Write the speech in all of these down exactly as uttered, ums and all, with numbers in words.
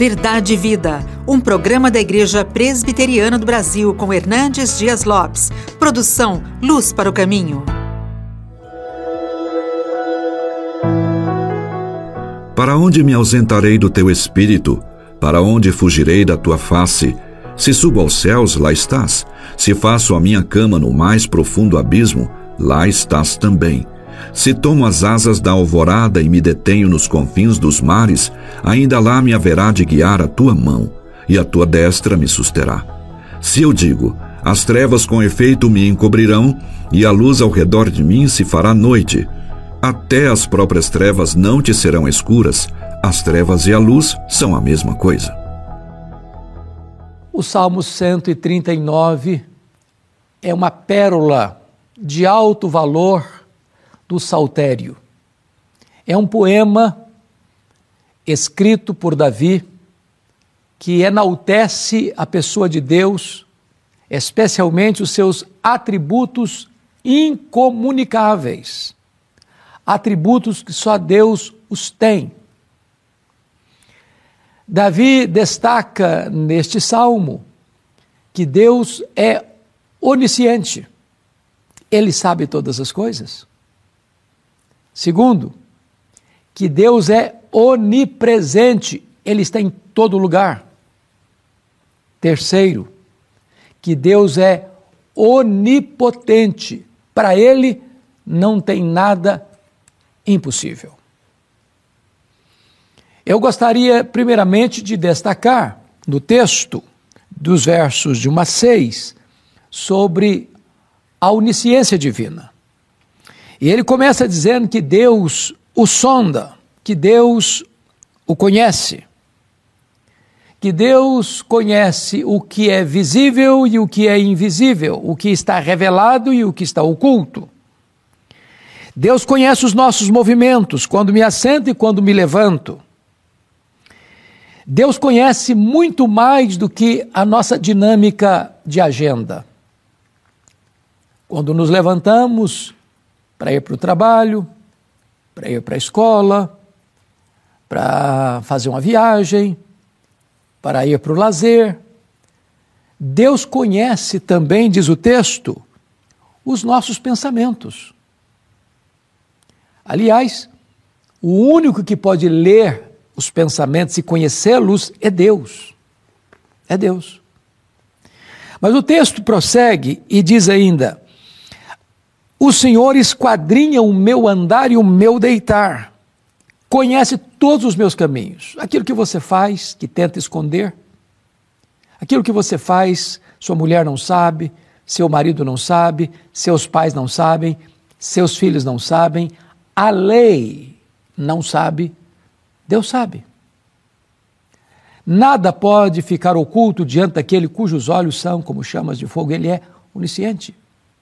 Verdade e Vida, um programa da Igreja Presbiteriana do Brasil com Hernandes Dias Lopes. Produção Luz para o Caminho. Para onde me ausentarei do teu espírito? Para onde fugirei da tua face? Se subo aos céus, lá estás. Se faço a minha cama no mais profundo abismo, lá estás também. Se tomo as asas da alvorada e me detenho nos confins dos mares, ainda lá me haverá de guiar a tua mão, e a tua destra me susterá. Se eu digo, as trevas com efeito me encobrirão, e a luz ao redor de mim se fará noite, até as próprias trevas não te serão escuras. As trevas e a luz são a mesma coisa. O Salmo cento e trinta e nove é uma pérola de alto valor do saltério. É um poema escrito por Davi que enaltece a pessoa de Deus, especialmente os seus atributos incomunicáveis, atributos que só Deus os tem. Davi destaca neste salmo que Deus é onisciente, Ele sabe todas as coisas. Segundo, que Deus é onipresente, Ele está em todo lugar. Terceiro, que Deus é onipotente, para Ele não tem nada impossível. Eu gostaria primeiramente de destacar no texto dos versos de um a seis sobre a onisciência divina. E ele começa dizendo que Deus o sonda, que Deus o conhece, que Deus conhece o que é visível e o que é invisível, o que está revelado e o que está oculto. Deus conhece os nossos movimentos, quando me assento e quando me levanto. Deus conhece muito mais do que a nossa dinâmica de agenda. Quando nos levantamos para ir para o trabalho, para ir para a escola, para fazer uma viagem, para ir para o lazer, Deus conhece também, diz o texto, os nossos pensamentos. Aliás, o único que pode ler os pensamentos e conhecê-los é Deus. É Deus. Mas o texto prossegue e diz ainda: o Senhor esquadrinha o meu andar e o meu deitar, conhece todos os meus caminhos. Aquilo que você faz, que tenta esconder, aquilo que você faz, sua mulher não sabe, seu marido não sabe, seus pais não sabem, seus filhos não sabem, a lei não sabe, Deus sabe. Nada pode ficar oculto diante daquele cujos olhos são como chamas de fogo, Ele é onisciente.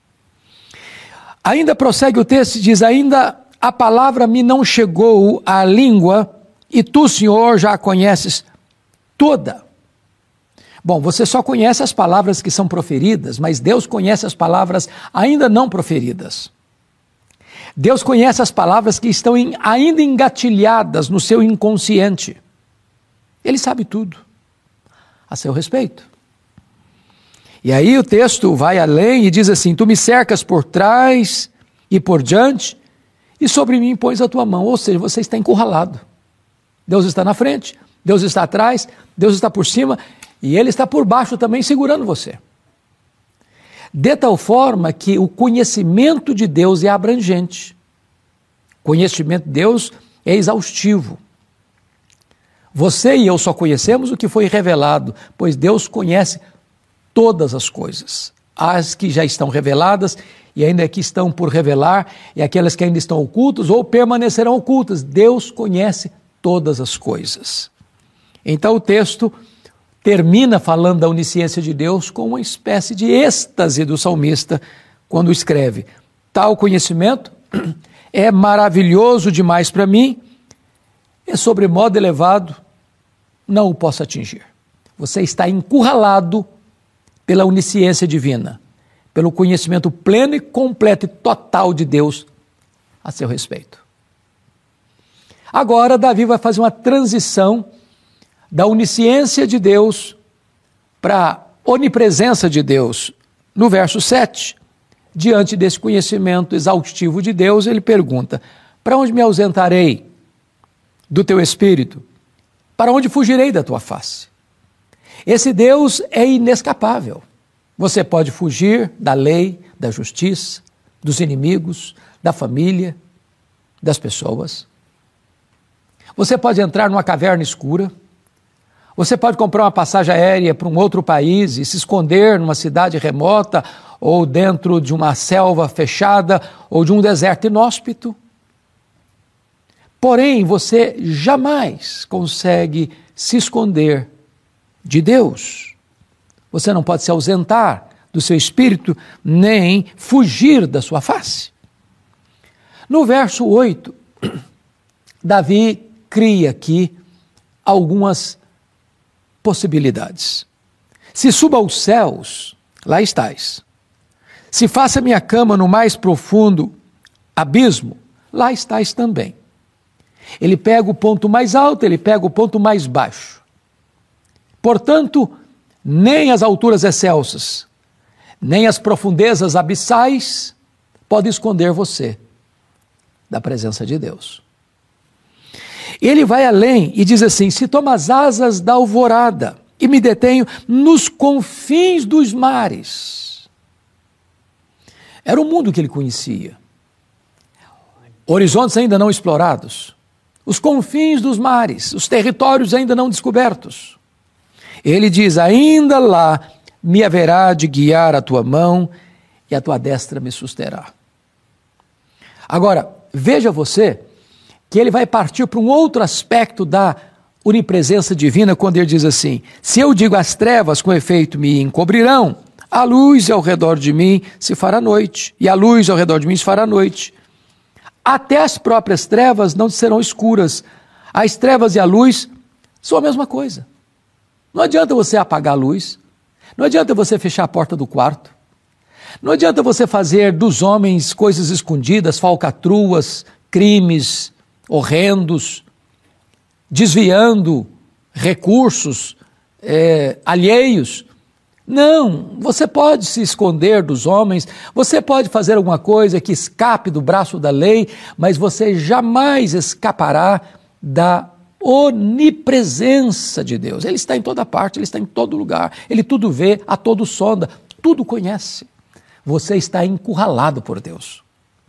Ainda prossegue o texto e diz: ainda a palavra me não chegou à língua, e tu, Senhor, já a conheces toda. Bom, você só conhece as palavras que são proferidas, mas Deus conhece as palavras ainda não proferidas. Deus conhece as palavras que estão em, ainda engatilhadas no seu inconsciente. Ele sabe tudo a seu respeito. E aí o texto vai além e diz assim: tu me cercas por trás e por diante, e sobre mim pões a tua mão. Ou seja, você está encurralado. Deus está na frente, Deus está atrás, Deus está por cima, e Ele está por baixo também segurando você. De tal forma que o conhecimento de Deus é abrangente. O conhecimento de Deus é exaustivo. Você e eu só conhecemos o que foi revelado, pois Deus conhece todas as coisas. As que já estão reveladas e ainda que estão por revelar, e aquelas que ainda estão ocultas ou permanecerão ocultas. Deus conhece todas as coisas. Então o texto termina falando da onisciência de Deus com uma espécie de êxtase do salmista quando escreve: tal conhecimento é maravilhoso demais para mim, é sobremodo elevado, não o posso atingir. Você está encurralado pela onisciência divina, pelo conhecimento pleno e completo e total de Deus a seu respeito. Agora Davi vai fazer uma transição da onisciência de Deus para a onipresença de Deus. No verso sete, diante desse conhecimento exaustivo de Deus, ele pergunta: para onde me ausentarei do teu espírito? Para onde fugirei da tua face? Esse Deus é inescapável. Você pode fugir da lei, da justiça, dos inimigos, da família, das pessoas. Você pode entrar numa caverna escura. Você pode comprar uma passagem aérea para um outro país e se esconder numa cidade remota ou dentro de uma selva fechada ou de um deserto inóspito. Porém, você jamais consegue se esconder de Deus. Você não pode se ausentar do seu espírito, nem fugir da sua face. No verso oito, Davi cria aqui algumas possibilidades. Se suba aos céus, lá estás. Se faça minha cama no mais profundo abismo, lá estás também. Ele pega o ponto mais alto, ele pega o ponto mais baixo. Portanto, nem as alturas excelsas, nem as profundezas abissais podem esconder você da presença de Deus. Ele vai além e diz assim: se tomo as asas da alvorada e me detenho nos confins dos mares. Era o mundo que ele conhecia. Horizontes ainda não explorados. Os confins dos mares, os territórios ainda não descobertos. Ele diz: ainda lá me haverá de guiar a tua mão e a tua destra me susterá. Agora, veja você que ele vai partir para um outro aspecto da onipresença divina quando ele diz assim: se eu digo as trevas com efeito me encobrirão, a luz ao redor de mim se fará noite, e a luz ao redor de mim se fará noite. Até as próprias trevas não serão escuras. As trevas e a luz são a mesma coisa. Não adianta você apagar a luz, não adianta você fechar a porta do quarto, não adianta você fazer dos homens coisas escondidas, falcatruas, crimes horrendos, desviando recursos é, alheios. Não, você pode se esconder dos homens, você pode fazer alguma coisa que escape do braço da lei, mas você jamais escapará da onipresença de Deus. Ele está em toda parte, ele está em todo lugar, ele tudo vê, a todo sonda, tudo conhece. Você está encurralado por Deus.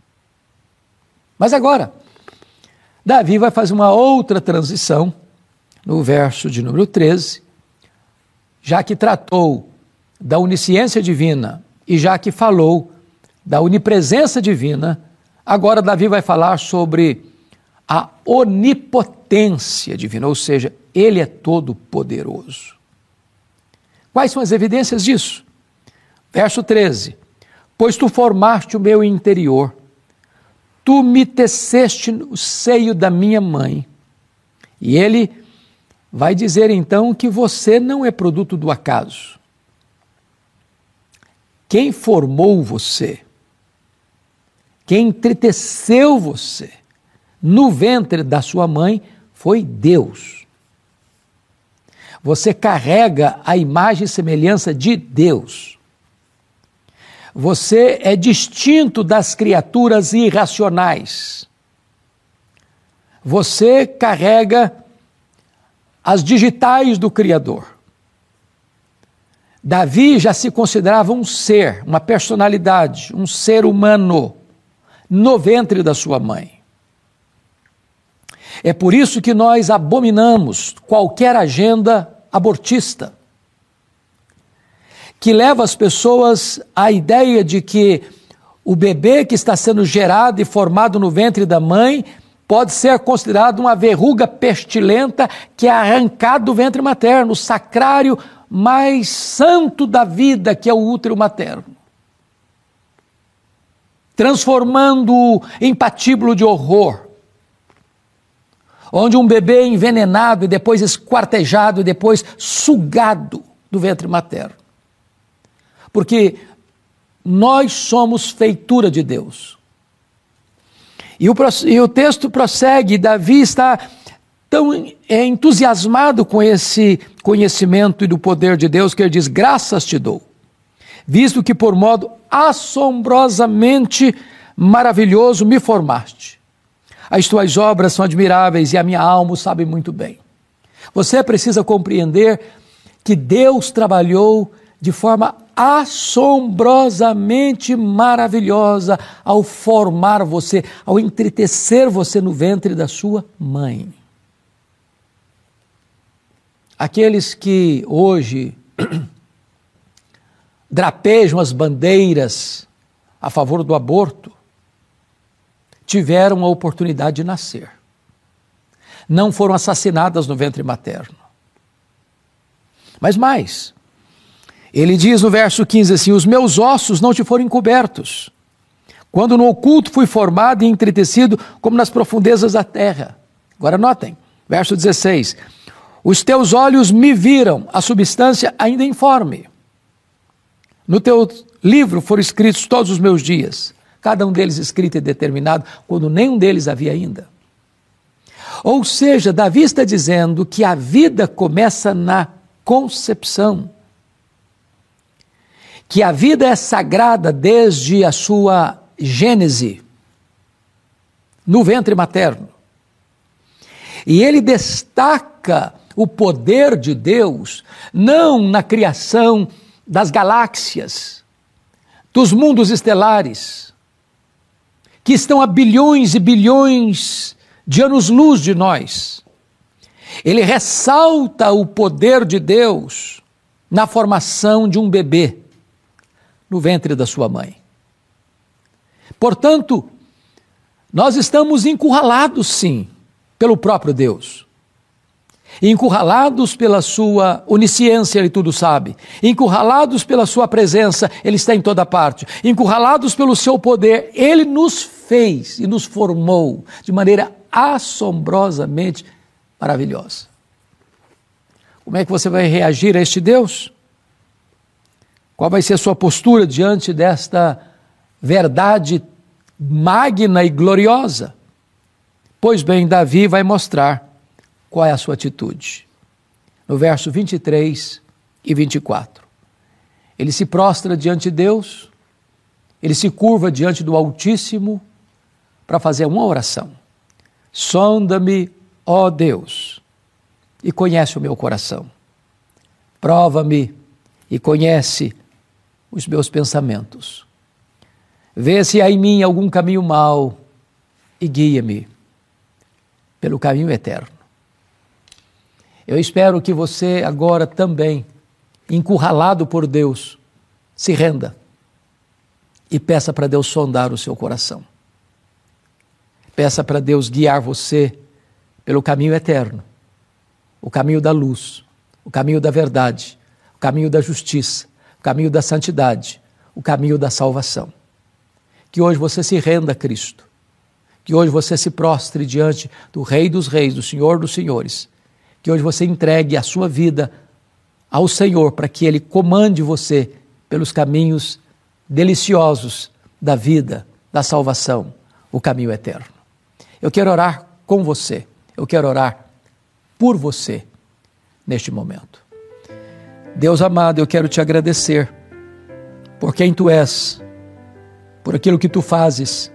Mas agora, Davi vai fazer uma outra transição no verso de número treze, já que tratou da onisciência divina e já que falou da onipresença divina, agora Davi vai falar sobre a onipotência divina, ou seja, ele é todo poderoso. Quais são as evidências disso? Verso treze, pois tu formaste o meu interior, tu me teceste no seio da minha mãe. E ele vai dizer então que você não é produto do acaso. Quem formou você, quem entreteceu você no ventre da sua mãe foi Deus. Você carrega a imagem e semelhança de Deus. Você é distinto das criaturas irracionais. Você carrega as digitais do Criador. Davi já se considerava um ser, uma personalidade, um ser humano, no ventre da sua mãe. É por isso que nós abominamos qualquer agenda abortista, que leva as pessoas à ideia de que o bebê que está sendo gerado e formado no ventre da mãe pode ser considerado uma verruga pestilenta que é arrancada do ventre materno, o sacrário mais santo da vida, que é o útero materno, transformando-o em patíbulo de horror, onde um bebê é envenenado e depois esquartejado e depois sugado do ventre materno. Porque nós somos feitura de Deus. E o, e o texto prossegue, Davi está tão é, entusiasmado com esse conhecimento e do poder de Deus que ele diz, graças te dou, visto que por modo assombrosamente maravilhoso me formaste. As tuas obras são admiráveis e a minha alma o sabe muito bem. Você precisa compreender que Deus trabalhou de forma assombrosamente maravilhosa ao formar você, ao entristecer você no ventre da sua mãe. Aqueles que hoje drapejam as bandeiras a favor do aborto tiveram a oportunidade de nascer. Não foram assassinadas no ventre materno. Mas mais, ele diz no verso quinze assim, os meus ossos não te foram encobertos, quando no oculto fui formado e entretecido como nas profundezas da terra. Agora notem, verso dezesseis, os teus olhos me viram, a substância ainda informe. No teu livro foram escritos todos os meus dias, cada um deles escrito e determinado, quando nenhum deles havia ainda. Ou seja, Davi está dizendo que a vida começa na concepção, que a vida é sagrada desde a sua gênese, no ventre materno. E ele destaca o poder de Deus, não na criação das galáxias, dos mundos estelares, que estão a bilhões e bilhões de anos-luz de nós. Ele ressalta o poder de Deus na formação de um bebê no ventre da sua mãe. Portanto, nós estamos encurralados, sim, pelo próprio Deus. Encurralados pela sua onisciência, ele tudo sabe. Encurralados pela sua presença, ele está em toda parte. Encurralados pelo seu poder, ele nos fez e nos formou de maneira assombrosamente maravilhosa. Como é que você vai reagir a este Deus? Qual vai ser a sua postura diante desta verdade magna e gloriosa? Pois bem, Davi vai mostrar qual é a sua atitude. No verso vinte e três e vinte e quatro. Ele se prostra diante de Deus, ele se curva diante do Altíssimo para fazer uma oração. Sonda-me, ó Deus, e conhece o meu coração. Prova-me e conhece os meus pensamentos. Vê se há em mim algum caminho mau e guia-me pelo caminho eterno. Eu espero que você agora também, encurralado por Deus, se renda e peça para Deus sondar o seu coração. Peça para Deus guiar você pelo caminho eterno, o caminho da luz, o caminho da verdade, o caminho da justiça, o caminho da santidade, o caminho da salvação. Que hoje você se renda a Cristo, que hoje você se prostre diante do Rei dos Reis, do Senhor dos Senhores, que hoje você entregue a sua vida ao Senhor para que Ele comande você pelos caminhos deliciosos da vida, da salvação, o caminho eterno. Eu quero orar com você, eu quero orar por você neste momento. Deus amado, eu quero te agradecer por quem tu és, por aquilo que tu fazes.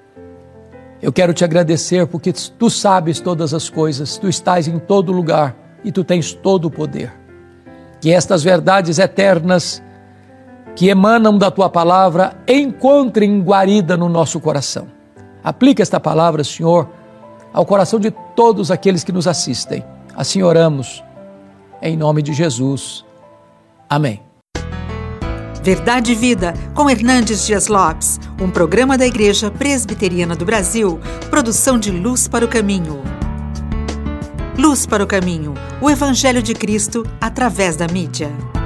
Eu quero te agradecer porque tu sabes todas as coisas, tu estás em todo lugar e tu tens todo o poder. Que estas verdades eternas que emanam da tua palavra encontrem guarida no nosso coração. Aplica esta palavra, Senhor, ao coração de todos aqueles que nos assistem. Assim oramos, em nome de Jesus. Amém. Verdade e Vida, com Hernandes Dias Lopes, um programa da Igreja Presbiteriana do Brasil, produção de Luz para o Caminho. Luz para o Caminho, o Evangelho de Cristo através da mídia.